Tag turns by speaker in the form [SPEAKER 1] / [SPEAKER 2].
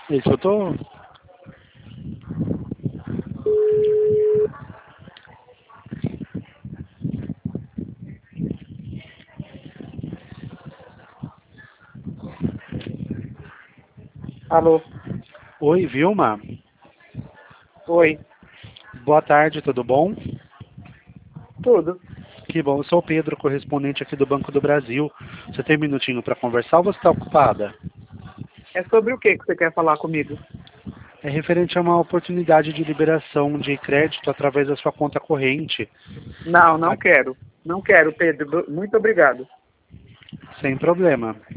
[SPEAKER 1] Isso eu tô.
[SPEAKER 2] Alô?
[SPEAKER 1] Oi, Vilma.
[SPEAKER 2] Oi.
[SPEAKER 1] Boa tarde, tudo bom?
[SPEAKER 2] Tudo?
[SPEAKER 1] Que bom, eu sou o Pedro, correspondente aqui do Banco do Brasil. Você tem um minutinho para conversar ou você está ocupada?
[SPEAKER 2] É sobre o que você quer falar comigo?
[SPEAKER 1] É referente a uma oportunidade de liberação de crédito através da sua conta corrente.
[SPEAKER 2] Não, não
[SPEAKER 1] Ah,
[SPEAKER 2] quero. Não quero, Pedro. Muito obrigado.
[SPEAKER 1] sem problema.